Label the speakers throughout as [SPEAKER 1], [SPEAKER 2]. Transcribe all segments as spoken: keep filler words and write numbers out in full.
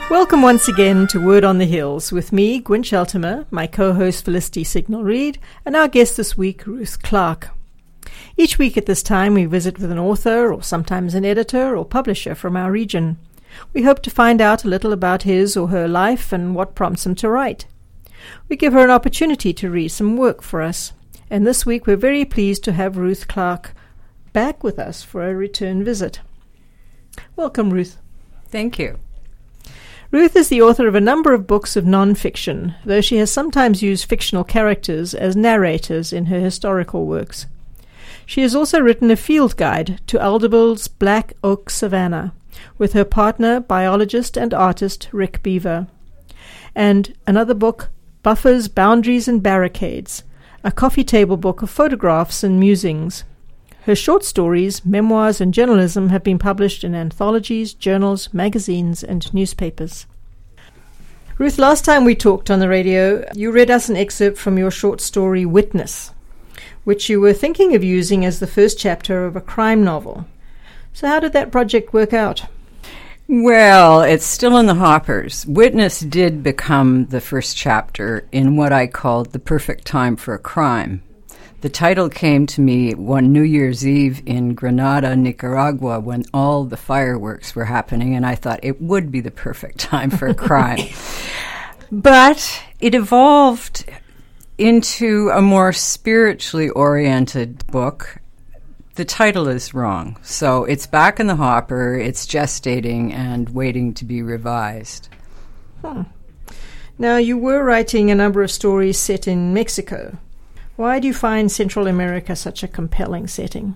[SPEAKER 1] Welcome once again to Word on the Hills with me, Gwyn Sheltimer, my co-host Felicity Signal-Reid, and our guest this week, Ruth Clark. Each week at this time we visit with an author or sometimes an editor or publisher from our region. We hope to find out a little about his or her life and what prompts him to write. We give her an opportunity to read some work for us, and this week we're very pleased to have Ruth Clark back with us for a return visit. Welcome, Ruth.
[SPEAKER 2] Thank you.
[SPEAKER 1] Ruth is the author of a number of books of non-fiction, though she has sometimes used fictional characters as narrators in her historical works. She has also written a field guide to Aldeburgh's Black Oak Savannah with her partner, biologist and artist Rick Beaver, and another book, Buffers, Boundaries and Barricades, a coffee table book of photographs and musings. Her short stories, memoirs, and journalism have been published in anthologies, journals, magazines, and newspapers. Ruth, last time we talked on the radio, you read us an excerpt from your short story, Witness, which you were thinking of using as the first chapter of a crime novel. So how did that project work out?
[SPEAKER 2] Well, it's still in the hoppers. Witness did become the first chapter in what I called The Perfect Time for a Crime. The title came to me one New Year's Eve in Granada, Nicaragua, when all the fireworks were happening, and I thought it would be the perfect time for a crime. But it evolved into a more spiritually oriented book. The title is wrong, so it's back in the hopper, it's gestating and waiting to be revised.
[SPEAKER 1] Hmm. Now, you were writing a number of stories set in Mexico. Why do you find Central America such a compelling setting?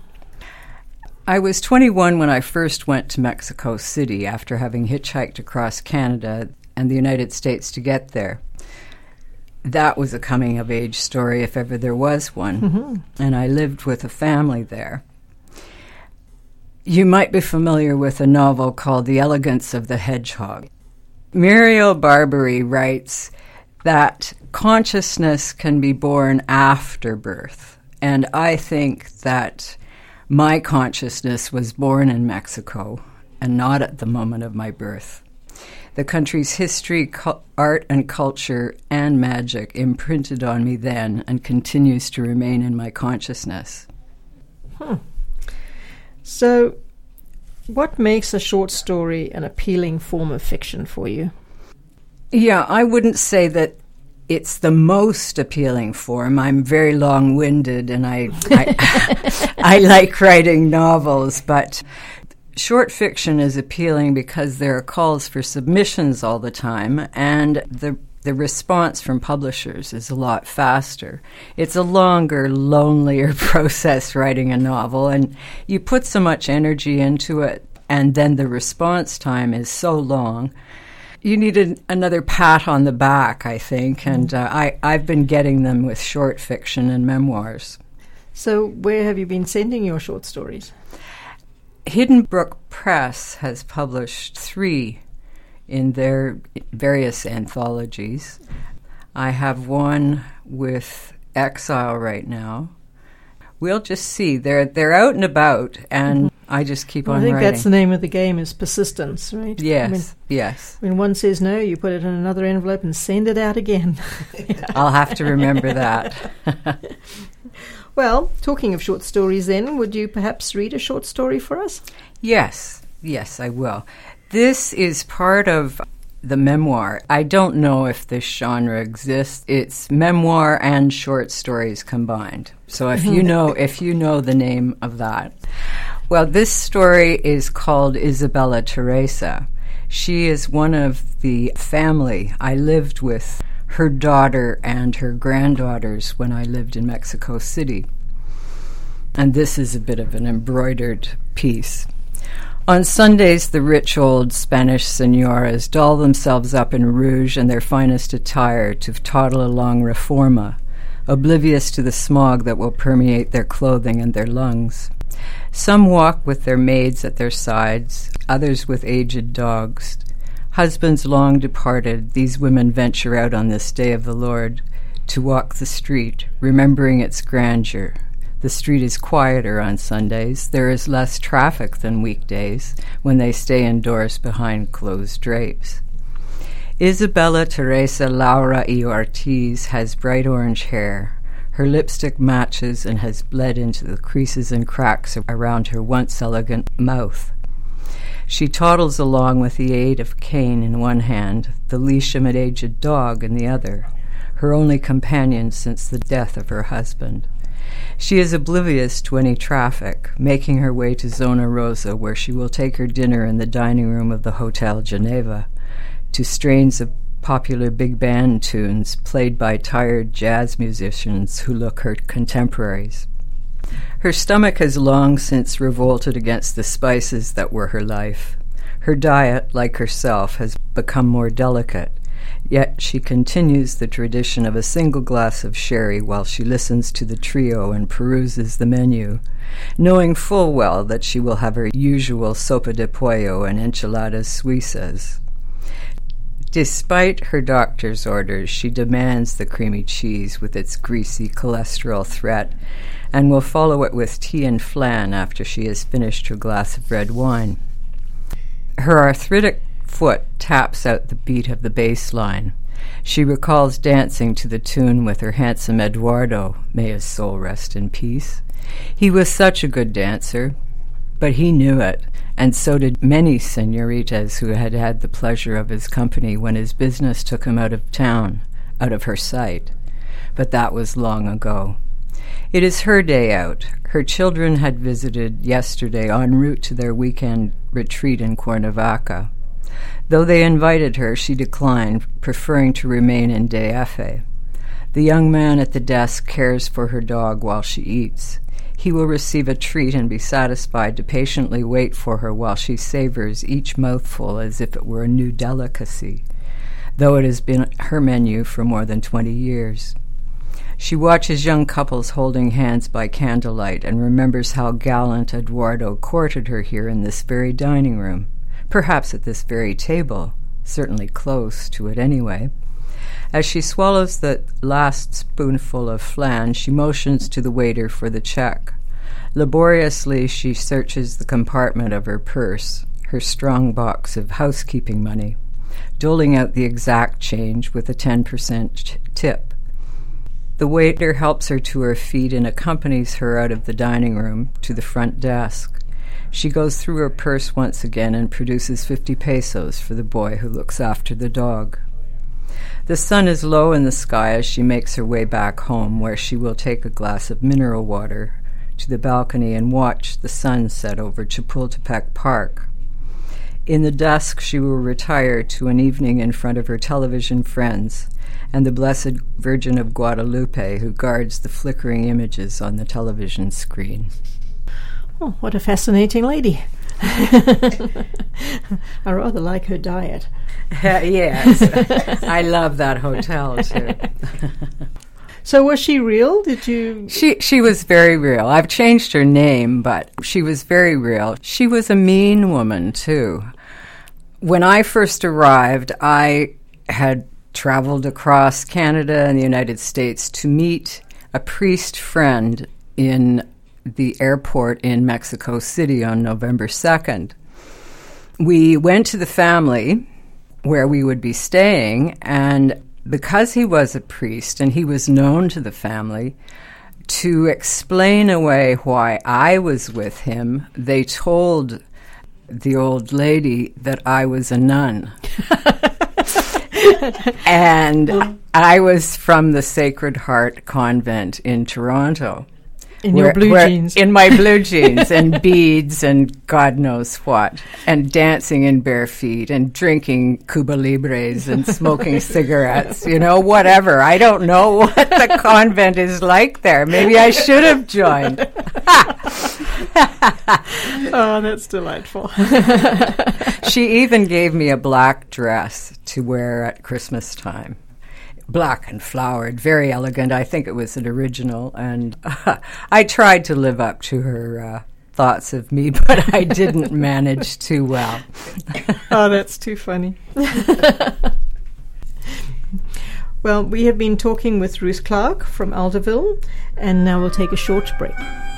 [SPEAKER 2] I was twenty-one when I first went to Mexico City after having hitchhiked across Canada and the United States to get there. That was a coming-of-age story, if ever there was one, mm-hmm. and I lived with a family there. You might be familiar with a novel called The Elegance of the Hedgehog. Muriel Barbary writes that consciousness can be born after birth. And I think that my consciousness was born in Mexico and not at the moment of my birth. The country's history, cu- art and culture and magic imprinted on me then and continues to remain in my consciousness.
[SPEAKER 1] Hmm. So, what makes a short story an appealing form of fiction for you?
[SPEAKER 2] Yeah, I wouldn't say that it's the most appealing form. I'm very long-winded and I, I, I like writing novels, but short fiction is appealing because there are calls for submissions all the time, and the the response from publishers is a lot faster. It's a longer, lonelier process writing a novel, and you put so much energy into it, and then the response time is so long. You need an, another pat on the back, I think, and uh, I, I've been getting them with short fiction and memoirs.
[SPEAKER 1] So where have you been sending your short stories?
[SPEAKER 2] Hidden Brook Press has published three in their various anthologies. I have one with Exile right now. We'll just see. They're they're out and about, and mm-hmm. I just keep
[SPEAKER 1] well,
[SPEAKER 2] on
[SPEAKER 1] writing. I think
[SPEAKER 2] writing.
[SPEAKER 1] that's the name of the game, is persistence, right?
[SPEAKER 2] Yes,
[SPEAKER 1] I mean,
[SPEAKER 2] yes.
[SPEAKER 1] When one says no, you put it in another envelope and send it out again.
[SPEAKER 2] I'll have to remember that.
[SPEAKER 1] Well, talking of short stories then, would you perhaps read a short story for us?
[SPEAKER 2] Yes, yes, I will. This is part of the memoir. I don't know if this genre exists. It's memoir and short stories combined. So if you know if you know the name of that. Well, this story is called Isabella Teresa. She is one of the family. I lived with her daughter and her granddaughters when I lived in Mexico City. And this is a bit of an embroidered piece. On Sundays, the rich old Spanish senoras doll themselves up in rouge and their finest attire to toddle along Reforma, oblivious to the smog that will permeate their clothing and their lungs. Some walk with their maids at their sides, others with aged dogs. Husbands long departed, these women venture out on this day of the Lord to walk the street, remembering its grandeur. The street is quieter on Sundays. There is less traffic than weekdays when they stay indoors behind closed drapes. Isabella Teresa Laura y Ortiz has bright orange hair. Her lipstick matches and has bled into the creases and cracks around her once elegant mouth. She toddles along with the aid of a cane in one hand, the leash of an aged dog in the other, her only companion since the death of her husband. She is oblivious to any traffic, making her way to Zona Rosa, where she will take her dinner in the dining room of the Hotel Geneva, to strains of popular big band tunes played by tired jazz musicians who look her contemporaries. Her stomach has long since revolted against the spices that were her life. Her diet, like herself, has become more delicate, yet she continues the tradition of a single glass of sherry while she listens to the trio and peruses the menu, knowing full well that she will have her usual sopa de pollo and enchiladas suizas. Despite her doctor's orders, she demands the creamy cheese with its greasy cholesterol threat and will follow it with tea and flan after she has finished her glass of red wine. Her arthritic foot taps out the beat of the bass line. She recalls dancing to the tune with her handsome Eduardo, may his soul rest in peace. He was such a good dancer, but he knew it, and so did many senoritas who had had the pleasure of his company when his business took him out of town, out of her sight. But that was long ago. It is her day out. Her children had visited yesterday en route to their weekend retreat in Cuernavaca. Though they invited her, she declined, preferring to remain in D F. The young man at the desk cares for her dog while she eats. He will receive a treat and be satisfied to patiently wait for her while she savors each mouthful as if it were a new delicacy, though it has been her menu for more than twenty years. She watches young couples holding hands by candlelight and remembers how gallant Eduardo courted her here in this very dining room, perhaps at this very table, certainly close to it anyway. As she swallows the last spoonful of flan, she motions to the waiter for the check. Laboriously, she searches the compartment of her purse, her strong box of housekeeping money, doling out the exact change with a ten percent tip. The waiter helps her to her feet and accompanies her out of the dining room to the front desk. She goes through her purse once again and produces fifty pesos for the boy who looks after the dog. The sun is low in the sky as she makes her way back home, where she will take a glass of mineral water to the balcony and watch the sun set over Chapultepec Park. In the dusk, she will retire to an evening in front of her television friends and the Blessed Virgin of Guadalupe, who guards the flickering images on the television screen.
[SPEAKER 1] Oh, what a fascinating lady. I rather like her diet.
[SPEAKER 2] Uh, yes, I love that hotel too.
[SPEAKER 1] So was she real? Did you...
[SPEAKER 2] She she was very real. I've changed her name, but she was very real. She was a mean woman too. When I first arrived, I had traveled across Canada and the United States to meet a priest friend in the airport in Mexico City on November second. We went to the family where we would be staying, and because he was a priest and he was known to the family, to explain away why I was with him, they told the old lady that I was a nun. And I was from the Sacred Heart Convent in Toronto.
[SPEAKER 1] In
[SPEAKER 2] where,
[SPEAKER 1] your blue
[SPEAKER 2] where,
[SPEAKER 1] jeans.
[SPEAKER 2] In my blue jeans and beads and God knows what. And dancing in bare feet and drinking Cuba Libres and smoking cigarettes, you know, whatever. I don't know what the convent is like there. Maybe I should have joined.
[SPEAKER 1] Oh, that's delightful.
[SPEAKER 2] She even gave me a black dress to wear at Christmas time. Black and flowered, very elegant. I think it was an original, and uh, I tried to live up to her uh, thoughts of me, but I didn't manage too well.
[SPEAKER 1] Oh, that's too funny. Well, we have been talking with Ruth Clark from Alderville, and now we'll take a short break.